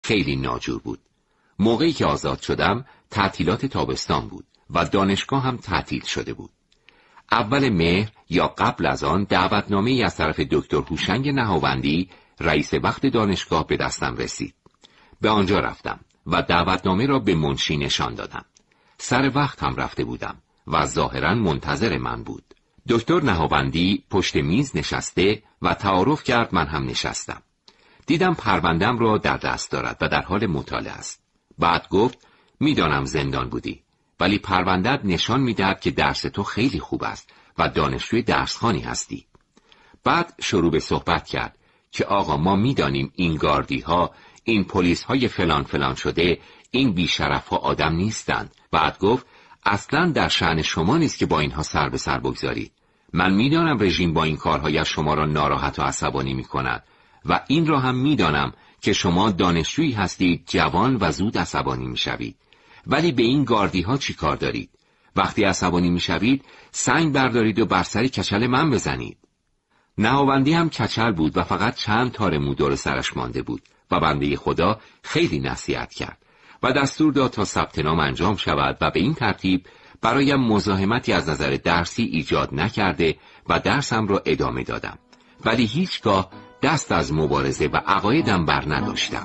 خیلی ناجور بود. موقعی که آزاد شدم تعطیلات تابستان بود و دانشگاه هم تعطیل شده بود. اول مهر یا قبل از آن دعوتنامه‌ای از طرف دکتر هوشنگ نهاوندی رئیس وقت دانشگاه به دستم رسید. به آنجا رفتم و دعوتنامه را به منشی نشان دادم. سر وقت هم رفته بودم و ظاهراً منتظر من بود. دکتر نهاوندی پشت میز نشسته و تعارف کرد من هم نشستم. دیدم پرونده‌ام را در دست دارد و در حال مطالعه است. بعد گفت میدانم زندان بودی، ولی پرونده‌ات نشان می‌دهد که درس تو خیلی خوب است و دانشجوی درسخوانی هستی. بعد شروع به صحبت کرد که آقا ما میدانیم این گاردی‌ها، این پلیس‌های فلان فلان شده، این بی‌شرف‌ها آدم نیستند. بعد گفت اصلاً در شأن شما نیست که با اینها سر به سر بگذارید. من میدانم رژیم با این کارهایش شما را ناراحت و عصبانی می‌کند و این را هم میدانم که شما دانشجویی هستید جوان و زود عصبانی میشوید. ولی به این گاردی‌ها چی کار دارید؟ وقتی عصبانی میشوید سنگ بردارید و بر سر کچل من بزنید. نهاوندی هم کچل بود و فقط چند تار مو دور سرش مانده بود و بنده خدا خیلی نصیحت کرد و دستور داد تا ثبت نام انجام شود و به این ترتیب برایم مزاحمتی از نظر درسی ایجاد نکرده و درسم را ادامه دادم. ولی هیچگاه دست از مبارزه و عقایدم بر نداشتم.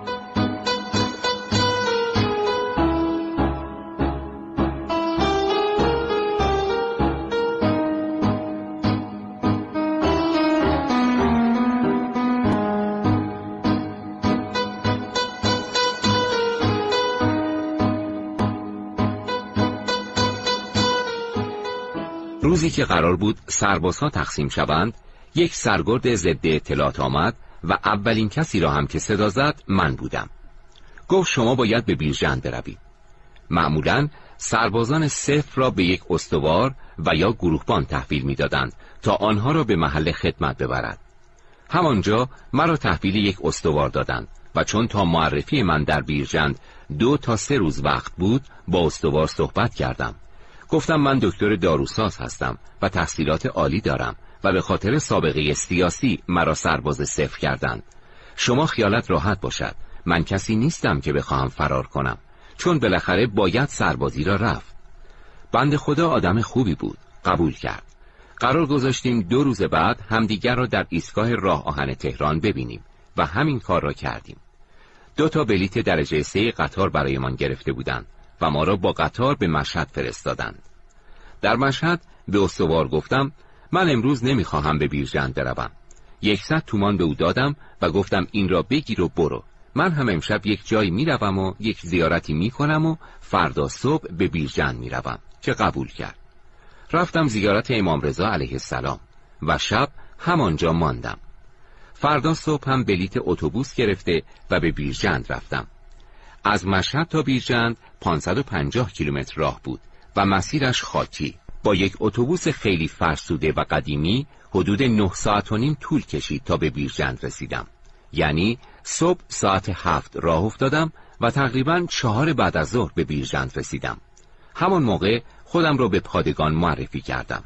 روزی که قرار بود سربازها تقسیم شوند، یک سرگرد ضد اطلاعات آمد و اولین کسی را هم که صدا زد من بودم. گفت شما باید به بیرجند بروید. معمولاً سربازان صفر را به یک استوار و یا گروهبان تحویل می‌دادند تا آنها را به محل خدمت ببرد. همانجا مرا تحویل یک استوار دادند و چون تا معرفی من در بیرجند 2 تا 3 روز وقت بود با استوار صحبت کردم. گفتم من دکتر داروساز هستم و تحصیلات عالی دارم و به خاطر سابقه سیاسی مرا سرباز صفر کردند. شما خیالت راحت باشد، من کسی نیستم که بخواهم فرار کنم، چون بالاخره باید سربازی را رفت. بنده خدا آدم خوبی بود، قبول کرد. قرار گذاشتیم 2 روز بعد همدیگر را در ایستگاه راه آهن تهران ببینیم و همین کار را کردیم. 2 تا بلیت درجه 3 قطار برایمان گرفته بودند و ما را با قطار به مشهد فرستادند. در مشهد به استوار گفتم من امروز نمیخواهم به بیرجند بروم. 100 تومان به او دادم و گفتم این را بگیر و برو. من هم امشب یک جایی میروم و یک زیارتی میکنم و فردا صبح به بیرجند میروم، که قبول کرد. رفتم زیارت امام رضا علیه السلام و شب همانجا ماندم. فردا صبح هم بلیت اتوبوس گرفته و به بیرجند رفتم. از مشهد تا بیرجند 550 کیلومتر راه بود و مسیرش خاکی. با یک اتوبوس خیلی فرسوده و قدیمی حدود 9 ساعت و نیم طول کشید تا به بیرجند رسیدم. یعنی صبح ساعت 7 راه افتادم و تقریباً 4 بعد از ظهر به بیرجند رسیدم. همان موقع خودم را به پادگان معرفی کردم.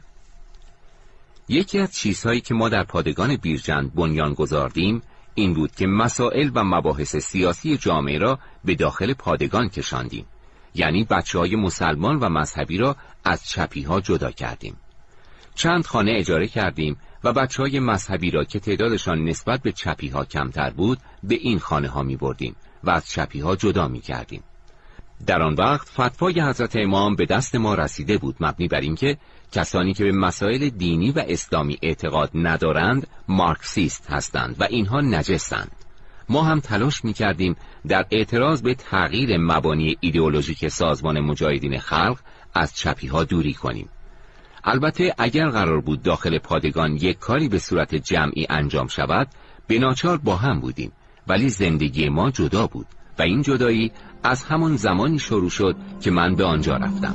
یکی از چیزهایی که ما در پادگان بیرجند بنیان گذاردیم این بود که مسائل و مباحث سیاسی جامعه را به داخل پادگان کشاندیم. یعنی بچه‌های مسلمان و مذهبی را از چپی‌ها جدا کردیم. چند خانه اجاره کردیم و بچه‌های مذهبی را که تعدادشان نسبت به چپی‌ها کمتر بود به این خانه‌ها می‌بردیم و از چپی‌ها جدا می‌کردیم. در آن وقت فتوای حضرت امام به دست ما رسیده بود مبنی بر اینکه کسانی که به مسائل دینی و اسلامی اعتقاد ندارند مارکسیست هستند و اینها نجسند. ما هم تلاش می‌کردیم در اعتراض به تغییر مبانی ایدئولوژیک سازمان مجاهدین خلق از چپی‌ها دوری کنیم. البته اگر قرار بود داخل پادگان یک کاری به صورت جمعی انجام شود به ناچار با هم بودیم، ولی زندگی ما جدا بود و این جدایی از همان زمانی شروع شد که من به آنجا رفتم.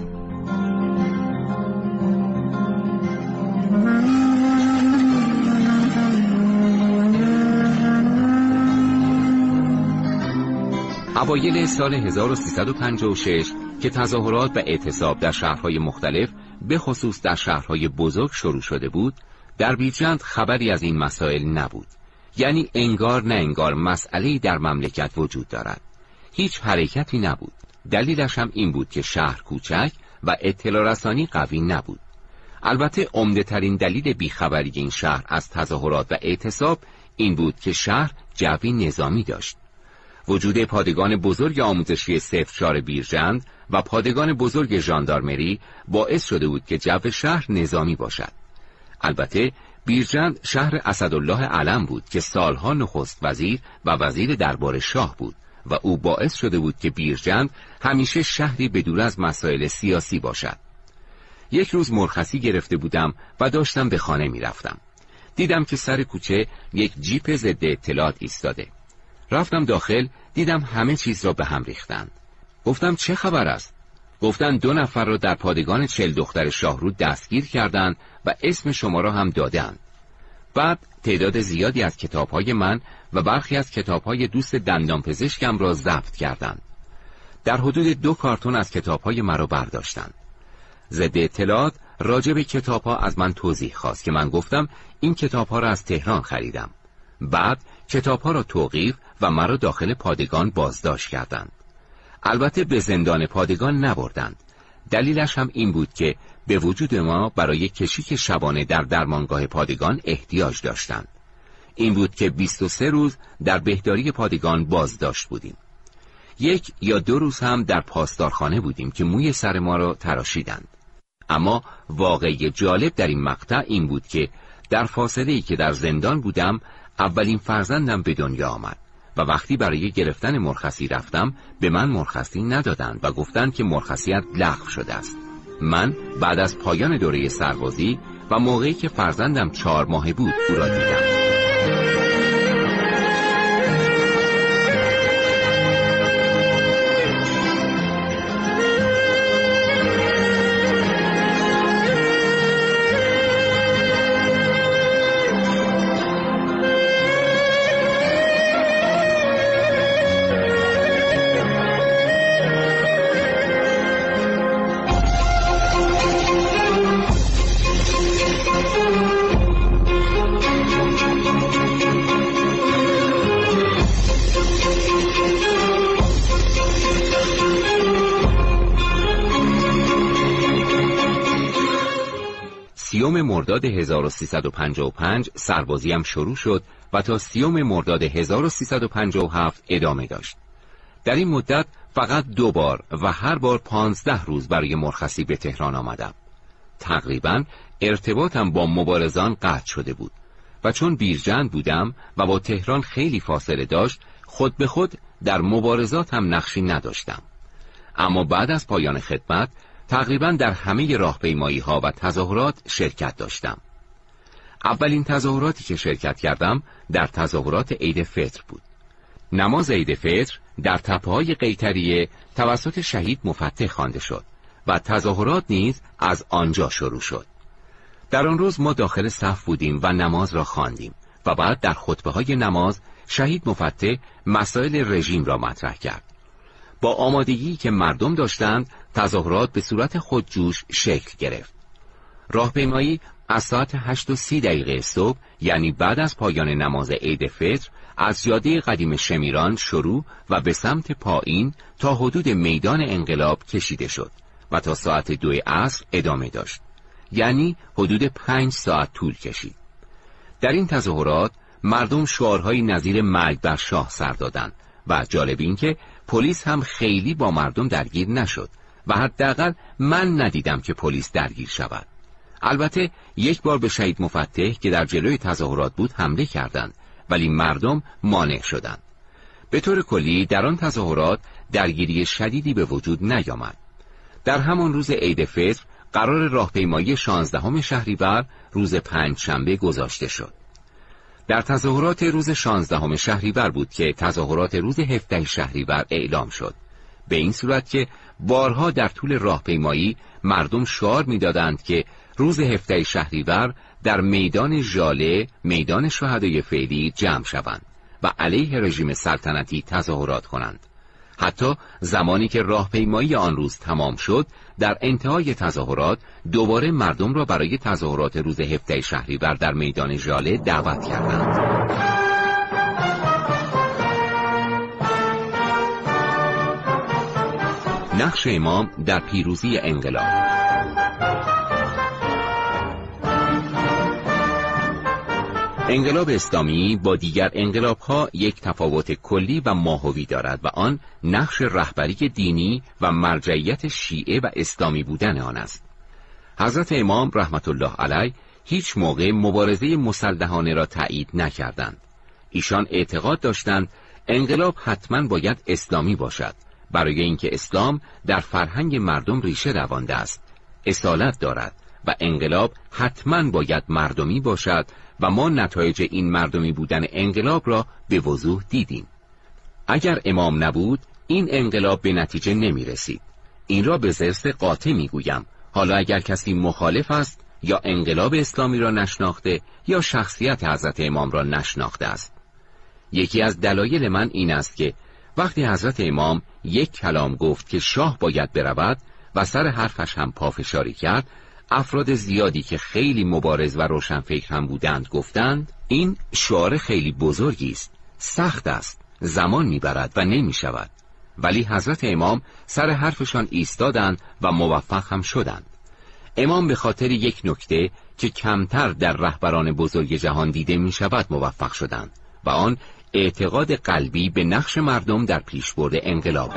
اوایل سال 1356 که تظاهرات و اعتصاب در شهرهای مختلف به خصوص در شهرهای بزرگ شروع شده بود، در بیرجند خبری از این مسائل نبود. یعنی انگار نه انگار مسئله‌ای در مملکت وجود دارد. هیچ حرکتی نبود. دلیلش هم این بود که شهر کوچک و اطلاع رسانی قوی نبود. البته عمده ترین دلیل بیخبری این شهر از تظاهرات و اعتصاب این بود که شهر جوی نظامی داشت. وجود پادگان بزرگ آموزشی سفتشار بیرجند و پادگان بزرگ ژاندارمری باعث شده بود که جو شهر نظامی باشد. البته بیرجند شهر اسدالله علم بود که سالها نخست وزیر و وزیر دربار شاه بود و او باعث شده بود که بیرجند همیشه شهری بدور از مسائل سیاسی باشد. یک روز مرخصی گرفته بودم و داشتم به خانه می رفتم. دیدم که سر کوچه یک جیپ ضد اطلاعات ایستاده. رفتم داخل، دیدم همه چیز را به هم ریختند. گفتم چه خبر است؟ گفتند 2 نفر را در پادگان 40 دختر شاهرود دستگیر کردند و اسم شما را هم دادند. بعد تعداد زیادی از کتاب‌های من و برخی از کتاب‌های دوست دندانپزشکم را ضبط کردند. در حدود 2 کارتون از کتاب‌های مرا برداشتند. ضد اطلاعات راجع به کتاب‌ها از من توضیح خواست که من گفتم این کتاب‌ها را از تهران خریدم. بعد کتاب‌ها را توقیف و مرا داخل پادگان بازداشت کردند. البته به زندان پادگان نبردند. دلیلش هم این بود که به وجود ما برای کشیک شبانه در درمانگاه پادگان احتیاج داشتند. این بود که 23 روز در بهداری پادگان بازداشت بودیم. 1 یا 2 روز هم در پاسدارخانه بودیم که موی سر ما را تراشیدند. اما واقعی جالب در این مقطع این بود که در فاصله‌ای که در زندان بودم اولین فرزندم به دنیا آمد و وقتی برای گرفتن مرخصی رفتم به من مرخصی ندادند و گفتند که مرخصیت لغو شده است. من بعد از پایان دوره سربازی و موقعی که فرزندم 4 ماهه بود او را دیدم. مرداد 1355 سربازیم شروع شد و تا 30 مرداد 1357 ادامه داشت. در این مدت فقط 2 بار و هر بار 15 روز برای مرخصی به تهران آمدم. تقریبا ارتباطم با مبارزان قطع شده بود و چون بیرجند بودم و با تهران خیلی فاصله داشت خود به خود در مبارزات هم نقشی نداشتم. اما بعد از پایان خدمت تقریبا در همه راهپیمایی‌ها و تظاهرات شرکت داشتم. اولین تظاهراتی که شرکت کردم در تظاهرات عید فطر بود. نماز عید فطر در تپه‌های قیطریه توسط شهید مفتح خوانده شد و تظاهرات نیز از آنجا شروع شد. در آن روز ما داخل صف بودیم و نماز را خواندیم و بعد در خطبه‌های نماز شهید مفتح مسائل رژیم را مطرح کرد. با آمادگی که مردم داشتند تظاهرات به صورت خودجوش شکل گرفت. راهپیمایی از ساعت 8:30 صبح یعنی بعد از پایان نماز عید فطر از جاده قدیم شمیران شروع و به سمت پایین تا حدود میدان انقلاب کشیده شد و تا ساعت 2 عصر ادامه داشت. یعنی حدود 5 ساعت طول کشید. در این تظاهرات مردم شعارهای نظیر مرگ بر شاه سر دادند و جالب این که پلیس هم خیلی با مردم درگیر نشد و حداقل من ندیدم که پلیس درگیر شود. البته یک بار به شهید مفتح که در جلوی تظاهرات بود حمله کردند ولی مردم مانع شدند. به طور کلی در آن تظاهرات درگیری شدیدی به وجود نیامد. در همان روز عید فطر قرار راهپیمایی 16 شهریور روز پنجشنبه گذاشته شد. در تظاهرات روز 16 شهریور بود که تظاهرات روز 17 شهریور اعلام شد. به این صورت که بارها در طول راهپیمایی مردم شعار می‌دادند که روز 17 شهریور در میدان ژاله، میدان شهدای فعلی جمع شوند و علیه رژیم سلطنتی تظاهرات کنند. حتی زمانی که راهپیمایی آن روز تمام شد، در انتهای تظاهرات دوباره مردم را برای تظاهرات روز 17 شهریور در میدان ژاله دعوت کردند. نقش امام در پیروزی انقلاب. انقلاب اسلامی با دیگر انقلاب‌ها یک تفاوت کلی و ماهوی دارد و آن نقش رهبری دینی و مرجعیت شیعه و اسلامی بودن آن است. حضرت امام رحمت الله علیه هیچ موقع مبارزه مسلحانه را تایید نکردند. ایشان اعتقاد داشتند انقلاب حتما باید اسلامی باشد، برای اینکه اسلام در فرهنگ مردم ریشه دوانده است، اصالت دارد و انقلاب حتما باید مردمی باشد و ما نتایج این مردمی بودن انقلاب را به وضوح دیدیم. اگر امام نبود این انقلاب به نتیجه نمی رسید. این را به زرس قاطع می گویم. حالا اگر کسی مخالف است یا انقلاب اسلامی را نشناخته یا شخصیت حضرت امام را نشناخته است. یکی از دلایل من این است که وقتی حضرت امام یک کلام گفت که شاه باید برود و سر حرفش هم پافشاری کرد، افراد زیادی که خیلی مبارز و روشنفکر هم بودند گفتند این شعار خیلی بزرگی است، سخت است، زمان میبرد و نمیشود. ولی حضرت امام سر حرفشان ایستادند و موفق هم شدند. امام به خاطر یک نکته که کمتر در رهبران بزرگ جهان دیده می شود موفق شدند و آن اعتقاد قلبی به نقش مردم در پیشبرد انقلاب.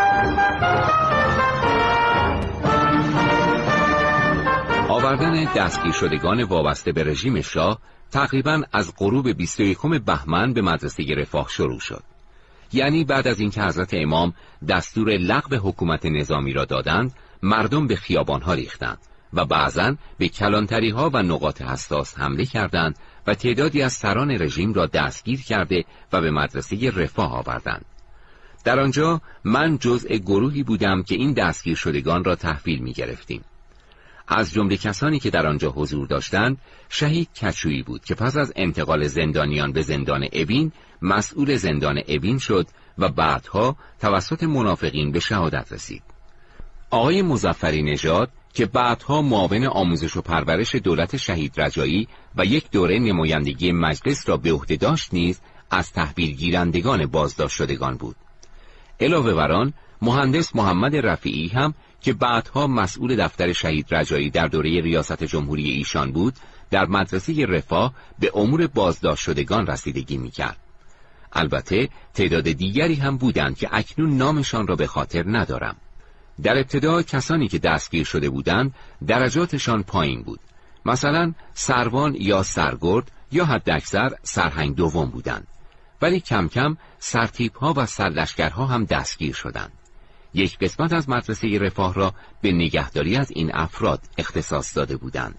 آوردن دستگیر شدگان وابسته به رژیم شاه تقریباً از غروب 21 بهمن به مدرسه رفاه شروع شد. یعنی بعد از اینکه حضرت امام دستور لغو حکومت نظامی را دادند، مردم به خیابانها ریختند و بعضاً به کلانتری‌ها و نقاط حساس حمله کردند و تعدادی از سران رژیم را دستگیر کرده و به مدرسه رفاه آوردند. در آنجا من جزء گروهی بودم که این دستگیر شدگان را تحویل می گرفتیم. از جمله کسانی که در آنجا حضور داشتند، شهید کچویی بود که پس از انتقال زندانیان به زندان اوین مسئول زندان اوین شد و بعدها توسط منافقین به شهادت رسید. آقای مظفری نژاد که بعدها معاون آموزش و پرورش دولت شهید رجایی و یک دوره نمایندگی مجلس را به عهده داشت نیز از تحویل گیرندگان بازداشت شدگان بود. علاوه بر آن مهندس محمد رفیعی هم که بعدها مسئول دفتر شهید رجایی در دوره ریاست جمهوری ایشان بود، در مدرسه رفاه به امور بازداشت شدگان رسیدگی می‌کرد. البته تعداد دیگری هم بودند که اکنون نامشان را به خاطر ندارم. در ابتدا کسانی که دستگیر شده بودند درجاتشان پایین بود. مثلا سروان یا سرگرد یا حداکثر سرهنگ دوم بودند. ولی کم کم سرتیپ‌ها و سرلشکرها هم دستگیر شدند. یک قسمت از مدرسه رفاه را به نگهداری از این افراد اختصاص داده بودند.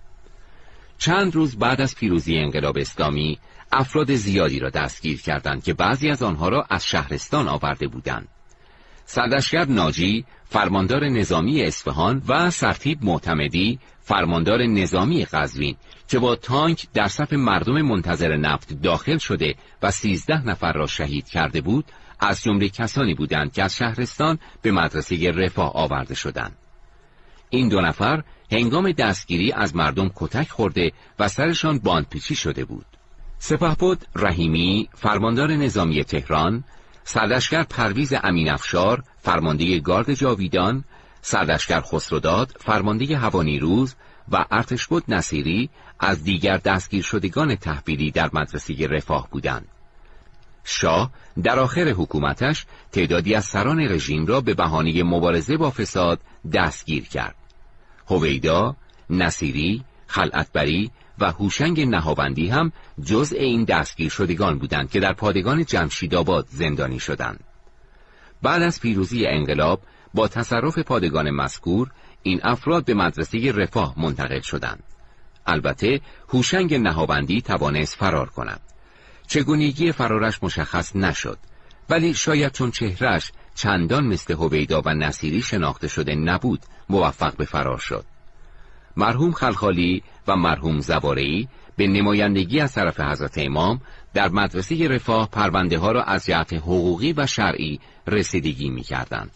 چند روز بعد از پیروزی انقلاب اسلامی افراد زیادی را دستگیر کردند که بعضی از آنها را از شهرستان آورده بودند. سرلشکر ناجی فرماندار نظامی اصفهان و سرتیپ معتمدی فرماندار نظامی قزوین که با تانک در صف مردم منتظر نفت داخل شده و 13 نفر را شهید کرده بود، از جمله کسانی بودند که از شهرستان به مدرسه رفاه آورده شدند. این دو نفر هنگام دستگیری از مردم کتک خورده و سرشان باندپیچی شده بود. سپهبد رحیمی فرماندار نظامی تهران، سرلشکر پرویز امین‌افشار فرمانده گارد جاویدان، سرلشکر خسروداد فرمانده هوانیروز و ارتشبد نصیری از دیگر دستگیر شدگان تحویلی در مدرسه رفاه بودند. شاه در آخر حکومتش تعدادی از سران رژیم را به بهانه مبارزه با فساد دستگیر کرد. هویدا، نصیری، خلعتبری و هوشنگ نهاوندی هم جزء این دستگیر شدگان بودند که در پادگان جمشیدآباد زندانی شدند. بعد از پیروزی انقلاب با تصرف پادگان مذکور این افراد به مدرسه رفاه منتقل شدند. البته هوشنگ نهاوندی توانست فرار کند. چگونگی فرارش مشخص نشد، ولی شاید چون چهرهش چندان مثل هویدا و نصیری شناخته شده نبود موفق به فرار شد. مرحوم خلخالی و مرحوم زوارعی به نمایندگی از طرف حضرت امام در مدرسه رفاه پرونده ها را از جهت حقوقی و شرعی رسیدگی می کردند.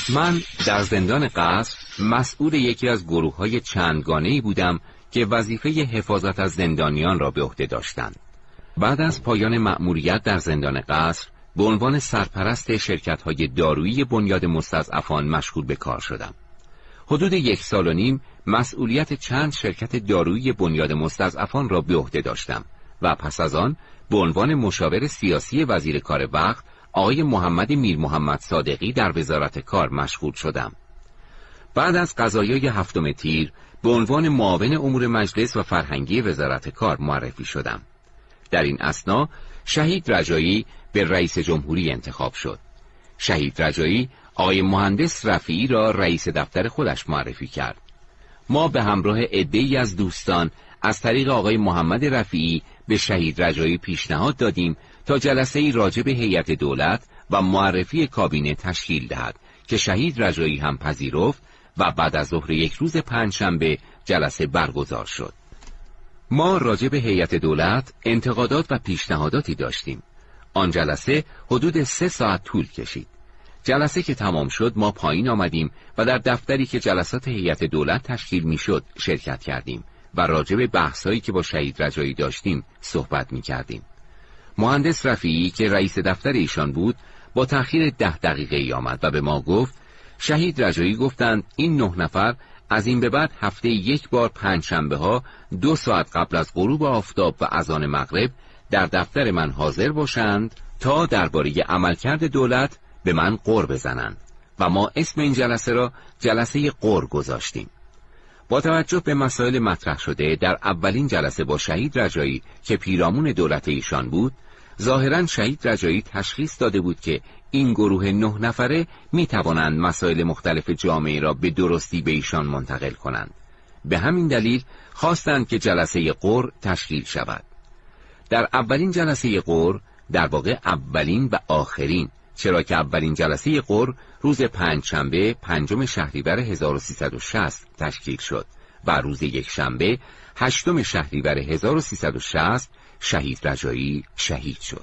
من در زندان قصر مسئول یکی از گروه‌های چندگانه‌ای بودم که وظیفه حفاظت از زندانیان را به عهده داشتند. بعد از پایان مأموریت در زندان قصر به عنوان سرپرست شرکت‌های دارویی بنیاد مستضعفان مشغول به کار شدم. حدود 1 سال و نیم مسئولیت چند شرکت دارویی بنیاد مستضعفان را به عهده داشتم و پس از آن به عنوان مشاور سیاسی وزیر کار وقت آقای محمد میر محمد صادقی در وزارت کار مشغول شدم. بعد از قضایای 7 تیر به عنوان معاون امور مجلس و فرهنگی وزارت کار معرفی شدم. در این اثنا شهید رجایی به رئیس جمهوری انتخاب شد. شهید رجایی آقای مهندس رفیعی را رئیس دفتر خودش معرفی کرد. ما به همراه عده‌ای از دوستان از طریق آقای محمد رفیعی به شهید رجایی پیشنهاد دادیم تا جلسه‌ای راجع به هیئت دولت و معرفی کابینه تشکیل دهد که شهید رجایی هم پذیرفت و بعد از ظهر یک روز پنجشنبه جلسه برگزار شد. ما راجع به هیئت دولت انتقادات و پیشنهاداتی داشتیم. آن جلسه حدود 3 ساعت طول کشید. جلسه که تمام شد ما پایین آمدیم و در دفتری که جلسات هیئت دولت تشکیل میشد شرکت کردیم و راجع به بحثایی که با شهید رجایی داشتیم صحبت می‌کردیم. مهندس رفیعی که رئیس دفتر ایشان بود با تأخیر 10 دقیقه آمد و به ما گفت شهید رجایی گفتند این 9 نفر از این به بعد هفته 1 بار پنجشنبه‌ها 2 ساعت قبل از غروب آفتاب و اذان مغرب در دفتر من حاضر باشند تا درباره عملکرد دولت به من غر بزنند و ما اسم این جلسه را جلسه غر گذاشتیم. با توجه به مسائل مطرح شده در اولین جلسه با شهید رجایی که پیرامون دولت ایشان بود، ظاهراً شهید رجایی تشخیص داده بود که این گروه 9 نفره می توانند مسائل مختلف جامعه را به درستی به ایشان منتقل کنند. به همین دلیل خواستند که جلسه غر تشکیل شود. در اولین جلسه غر، در واقع اولین و آخرین، چرا که اولین جلسه غر روز پنجشنبه 5 شهریور 1360 تشکیل شد و روز یکشنبه 8 شهریور 1360 شهید رجایی شهید شد.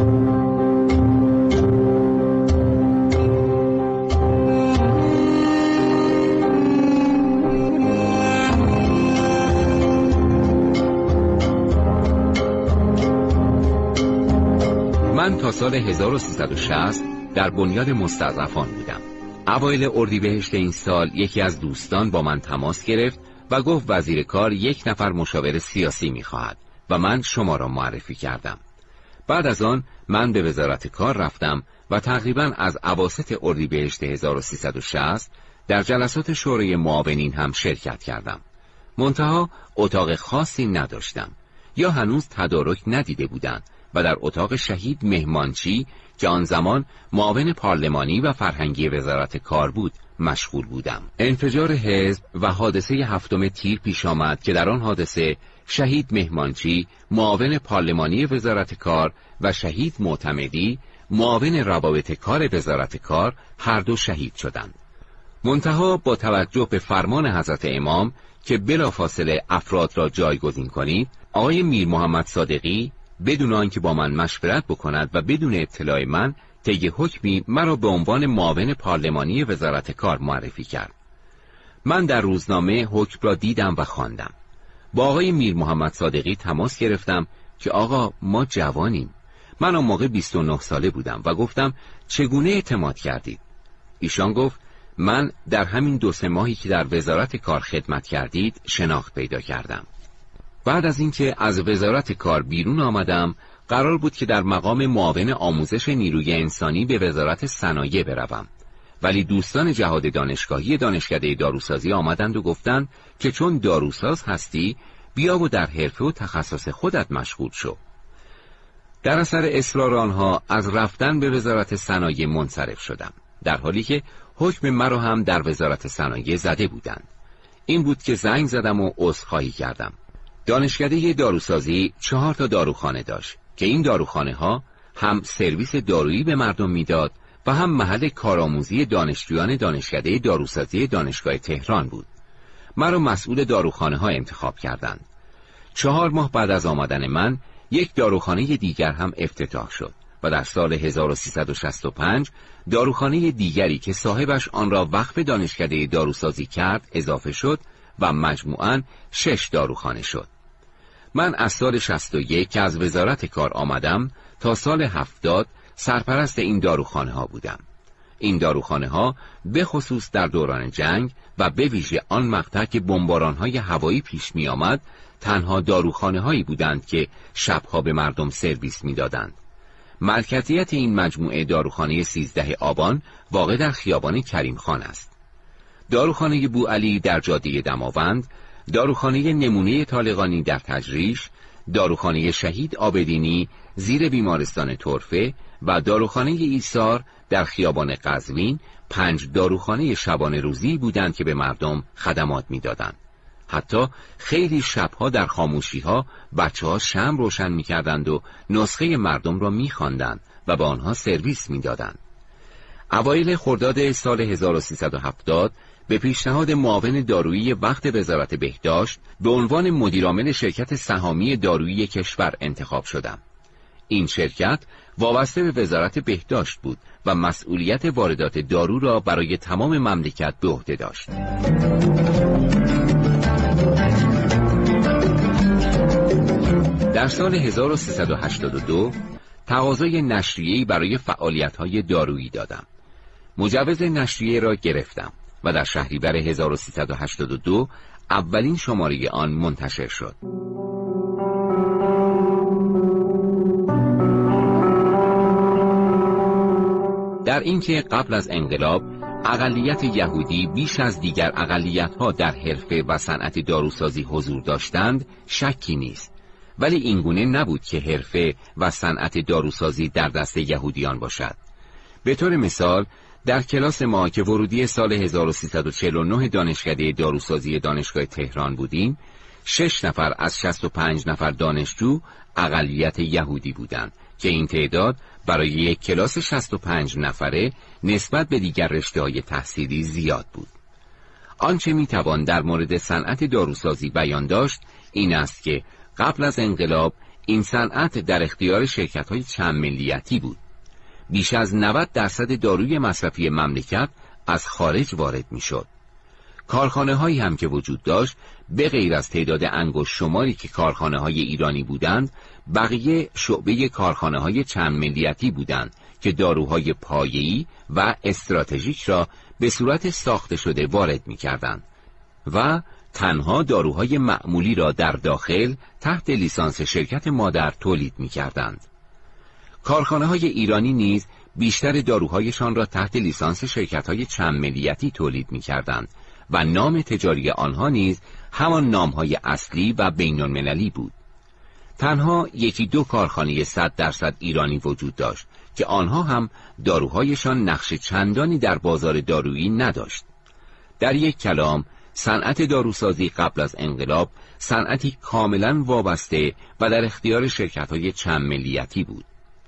من تا سال 1360 در بنیاد مستضعفان بودم. اوایل اردیبهشت این سال یکی از دوستان با من تماس گرفت و گفت وزیر کار 1 نفر مشاور سیاسی می‌خواهد و من شما را معرفی کردم. بعد از آن من به وزارت کار رفتم و تقریباً از اواسط اردیبهشت 1360 در جلسات شورای معاونین هم شرکت کردم. منتها اتاق خاصی نداشتم یا هنوز تدارک ندیده بودند و در اتاق شهید مهمانچی که آن زمان معاون پارلمانی و فرهنگی وزارت کار بود مشغول بودم. انفجار حزب و حادثه 7 تیر پیش آمد که در آن حادثه شهید مهمانچی معاون پارلمانی وزارت کار و شهید معتمدی معاون روابط کار وزارت کار هر دو شهید شدند. منتها با توجه به فرمان حضرت امام که بلافاصله افراد را جایگزین کنید، آقای میر محمد صادقی بدون آنکه با من مشورت بکند و بدون اطلاع من طی حکمی مرا به عنوان معاون پارلمانی وزارت کار معرفی کرد. من در روزنامه حکم را دیدم و خواندم. با آقای میر محمد صادقی تماس گرفتم که آقا ما جوانیم. من آن موقع 29 ساله بودم و گفتم چگونه اعتماد کردید؟ ایشان گفت من در همین 2-3 ماهی که در وزارت کار خدمت کردید شناخت پیدا کردم. بعد از اینکه از وزارت کار بیرون آمدم قرار بود که در مقام معاون آموزش نیروی انسانی به وزارت صنایع بروم، ولی دوستان جهاد دانشگاهی دانشکده داروسازی آمدند و گفتند که چون داروساز هستی بیا و در حرفه و تخصص خودت مشغول شو. در اثر اصرار آنها از رفتن به وزارت صنایع منصرف شدم، در حالی که حکم مرا هم در وزارت صنایع زده بودند. این بود که زنگ زدم و عذرخواهی کردم. دانشکده داروسازی 4 داروخانه داشت که این داروخانه ها هم سرویس دارویی به مردم میداد و هم محل کارآموزی دانشجویان دانشکده داروسازی دانشگاه تهران بود. مرا مسئول داروخانه ها انتخاب کردند. 4 ماه بعد از آمدن من یک داروخانه دیگر هم افتتاح شد و در سال 1365 داروخانه دیگری که صاحبش آن را وقف دانشکده داروسازی کرد اضافه شد و مجموعاً 6 داروخانه شد. من از سال 61 که از وزارت کار آمدم تا سال 70 سرپرست این داروخانه ها بودم. این داروخانه ها به خصوص در دوران جنگ و به ویژه آن مقطع که بمباران های هوایی پیش می آمد تنها داروخانه هایی بودند که شبها به مردم سرویس می دادند. مرکزیت این مجموعه داروخانه 13 آبان واقع در خیابان کریم خان است. داروخانه بوعلی در جاده دماوند، داروخانه نمونه طالقانی در تجریش، داروخانه شهید آبدینی زیر بیمارستان طرفه و داروخانه ایثار در خیابان قزوین 5 داروخانه شبانه روزی بودند که به مردم خدمات می‌دادند. حتی خیلی شبها در خاموشی‌ها بچه‌ها شمع روشن می‌کردند و نسخه مردم را می‌خواندند و به آنها سرویس می‌دادند. اوایل خرداد سال 1370 به پیشنهاد معاون دارویی وقت وزارت بهداشت به عنوان مدیرعامل شرکت سهامی دارویی کشور انتخاب شدم. این شرکت وابسته به وزارت بهداشت بود و مسئولیت واردات دارو را برای تمام مملکت به عهده داشت. در سال 1382 تقاضای نشریه‌ای برای فعالیت‌های دارویی دادم. مجوز نشریه را گرفتم و در شهریور 1382 اولین شماره آن منتشر شد. در اینکه قبل از انقلاب اقلیت یهودی بیش از دیگر اقلیت‌ها در حرفه و صنعت داروسازی حضور داشتند شکی نیست، ولی اینگونه نبود که حرفه و صنعت داروسازی در دست یهودیان باشد. به طور مثال در کلاس ما که ورودی سال 1349 دانشکده داروسازی دانشگاه تهران بودیم، 6 نفر از 65 نفر دانشجو اقلیت یهودی بودند که این تعداد برای یک کلاس 65 نفره نسبت به دیگر رشته‌های تحصیلی زیاد بود. آنچه میتوان در مورد صنعت داروسازی بیان داشت این است که قبل از انقلاب این صنعت در اختیار شرکت‌های چند ملیتی بود. بیش از 90% داروی مصرفی مملکت از خارج وارد میشد. کارخانه‌هایی هم که وجود داشت به غیر از تعداد انگشت شماری که کارخانه‌های ایرانی بودند، بقیه شعبه کارخانه‌های چند ملیتی بودند که داروهای پایه‌ای و استراتژیک را به صورت ساخته شده وارد می‌کردند و تنها داروهای معمولی را در داخل تحت لیسانس شرکت مادر تولید می‌کردند. کارخانه‌های ایرانی نیز بیشتر داروهایشان را تحت لیسانس شرکت‌های چند ملیتی تولید می‌کردند و نام تجاری آنها نیز همان نام‌های اصلی و بین‌المللی بود. تنها 1-2 کارخانه 100% ایرانی وجود داشت که آنها هم داروهایشان نقش چندانی در بازار دارویی نداشت. در یک کلام صنعت داروسازی قبل از انقلاب صنعتی کاملاً وابسته و در اختیار شرکت‌های چند ملیتی بود.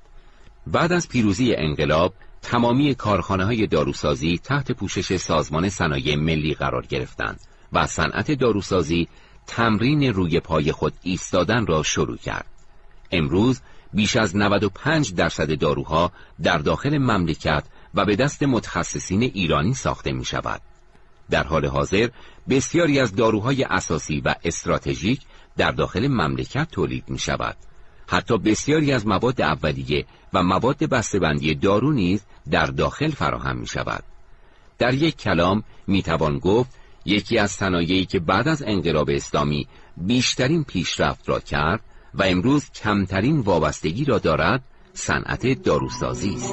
بعد از پیروزی انقلاب تمامی کارخانه‌های داروسازی تحت پوشش سازمان صنایع ملی قرار گرفتند و صنعت داروسازی تمرین روی پای خود ایستادن را شروع کرد. امروز بیش از 95% داروها در داخل مملکت و به دست متخصصین ایرانی ساخته می شود. در حال حاضر بسیاری از داروهای اساسی و استراتژیک در داخل مملکت تولید می شود. حتی بسیاری از مواد اولیه و مواد بسته‌بندی دارو نیز در داخل فراهم می شود. در یک کلام می توان گفت یکی از صنایعی که بعد از انقلاب اسلامی بیشترین پیشرفت را کرد و امروز کمترین وابستگی را دارد صنعت داروسازی است.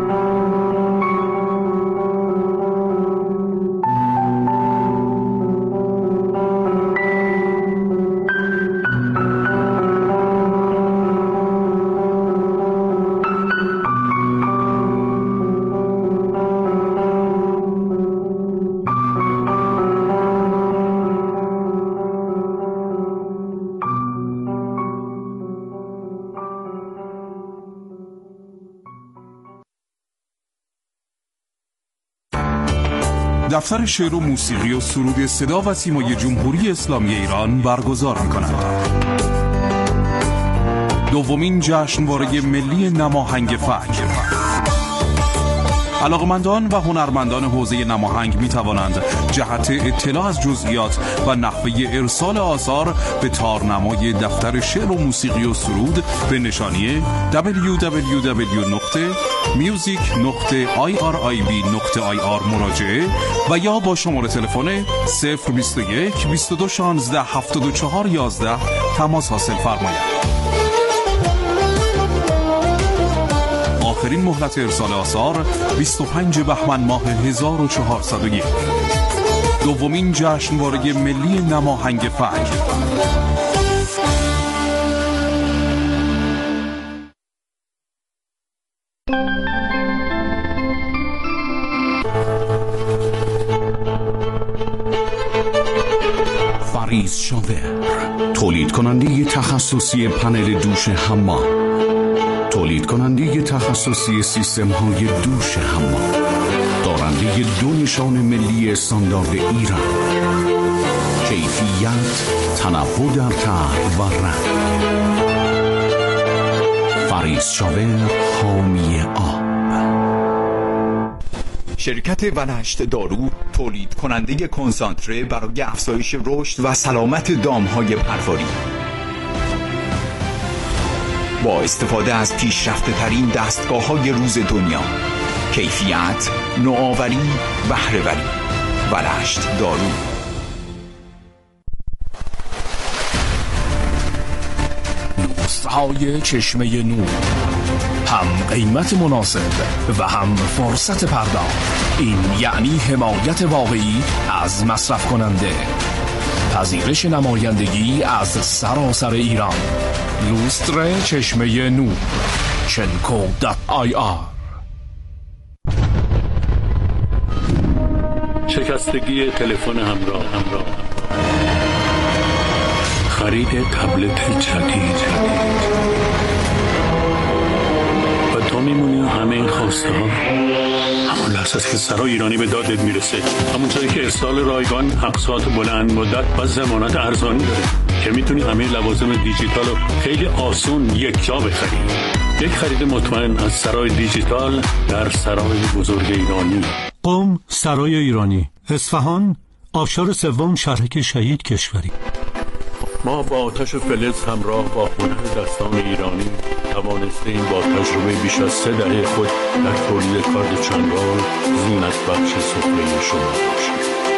دفتر شعر و موسیقی و سرود صدا و سیمای جمهوری اسلامی ایران برگزار می‌کند. دومین جشنواره ملی نماهنگ فجر. علاقمندان و هنرمندان حوزه نماهنگ می توانند جهت اطلاع از جزئیات و نحوه ارسال آثار به تارنمای دفتر شعر و موسیقی و سرود به نشانی www.music.irib.ir مراجعه و یا با شماره تلفن 021 22 16 74 11 تماس حاصل فرمایید. آخرین مهلت ارسال آثار 25 بهمن ماه 1401. دومین جشنواره ملی نماهنگ فجر. فریز شاور، تولید کننده تخصصی پنل دوش حمام، تولید کننده تخصصی سیستم های دوش حمام، دارنده 2 نشان ملی استاندارد ایران، کیفیت، تنوع در طرح و رنگ. فریز شاور، حامی آب. شرکت ونشت دارو تولید کننده کنسانتره برای افزایش رشد و سلامت دامهای پرواری. با استفاده از پیشرفته ترین دستگاه های روز دنیا، کیفیت، نوآوری، بهره‌وری. ونشت دارو. های چشمه نور، هم قیمت مناسب و هم فرصت پرداخت. این یعنی حمایت واقعی از مصرف کننده، پذیرش نمایندگی از سراسر ایران. لوستر چشمه نور، chenco.ir. شکستگی تلفن همراه، خرید تبلت جدید و تو میمونی همه این خواسته ها. همون لحظه که سرای ایرانی به دادت میرسه، همون جایی که ارسال رایگان، اقساط بلند مدت و ضمانت ارزانی داره که میتونی همه لوازم دیجیتال رو خیلی آسون یک جا بخری. یک خرید مطمئن از سرای دیجیتال در سرای بزرگ ایرانی. قم، سرای ایرانی، اصفهان، آبشار سوم، شهرک شهید کشوری. ما با آتش فلز همراه با هنر دستان ایرانی توانستیم با تجربه بیش از 3 دهه خود در تولید کارد چنگال زینت بخش سفره شما باشیم.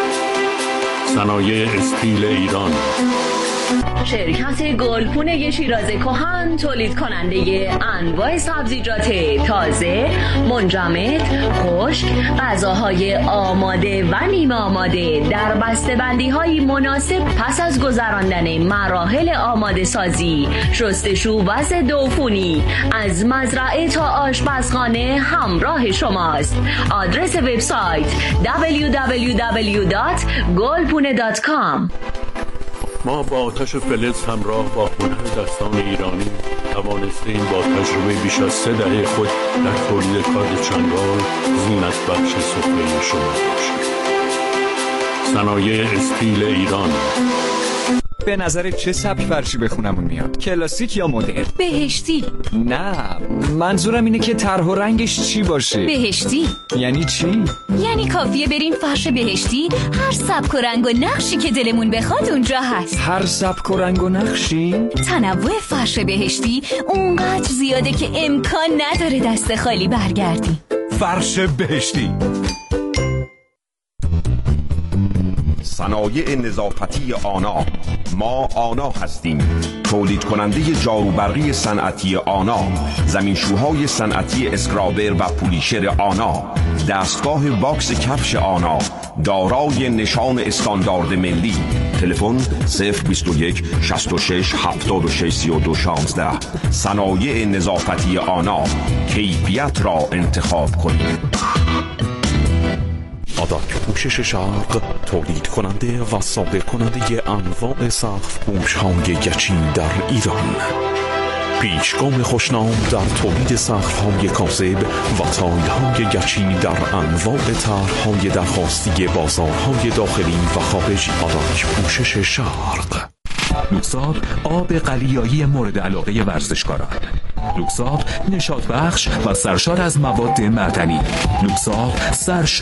صنایع استیل ایران. شرکت گلپونه شیراز کهن تولید کننده انواع سبزیجات تازه، منجمد، خشک، غذاهای آماده و نیمه آماده در بسته‌بندی‌های مناسب پس از گذراندن مراحل آماده سازی، شستشو و ضد عفونی از مزرعه تا آشپزخانه همراه شماست. آدرس وبسایت www.golpune.com. ما با آتش فلز همراه با هنر دستان ایرانی توانستیم با تجربه بیش از 3 دهه خود در تولید کارد چنگال زینت بخش سفره شما باشیم. صنایع استیل ایران. به نظر چه سبک فرشی به خونمون میاد؟ کلاسیک یا مدرن؟ بهشتی. نه، منظورم اینه که طرح و رنگش چی باشه. بهشتی یعنی چی؟ یعنی کافیه بریم فرش بهشتی، هر سبک و رنگ و نقشی که دلمون بخواد اونجا هست. هر سبک و رنگ و نقشی؟ تنوع فرش بهشتی اونقدر زیاده که امکان نداره دست خالی برگردیم. فرش بهشتی. صنایع نظافتی آنا. ما آنا هستیم، تولید کننده جاروبرقی صنعتی آنا، زمینشوهای صنعتی اسکرابر و پولیشر آنا، دستگاه واکس کفش آنا دارای نشان استاندارد ملی. تلفن 021 66 76 32 16. صنایع نظافتی آنا، کیفیت را انتخاب کنید. آداک پوشش شرق، تولید کننده و صادر کننده انواع سقف پوش‌های گچین در ایران. پیشگام خوشنام در تولید سقف‌های کاذب و تایل‌های گچین در انواع طرح‌های درخواستی بازارهای داخلی و خارجی. آداک پوشش شرق. لوکساب آب قلیایی مورد علاقه ورزشکاران. لوکساب نشاط بخش و سرشار از مواد معدنی. لوکساب سرشار